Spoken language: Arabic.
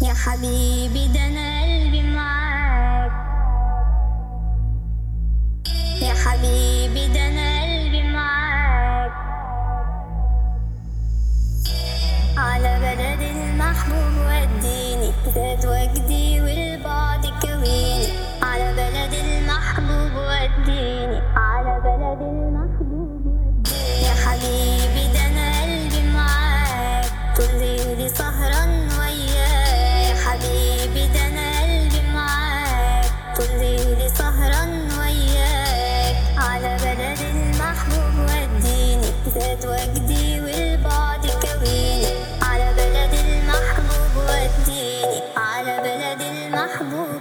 يا حبيبي ده انا قلبي معاك، يا حبيبي ده انا قلبي معاك، على بلد المحبوب وديني، زاد وجدي والبعد كويني، على بلد المحبوب وديني، على بلد المحبوب وديني. يا حبيبي ده انا قلبي معاك، طول ليلي سهران وياك، يا حبيبي ده انا قلبي معاك، طول ليلي سهران وياك، على بلد المحبوب وديني، زاد وجدي والبعد كويني، على بلد المحبوب وديني، على بلد المحبوب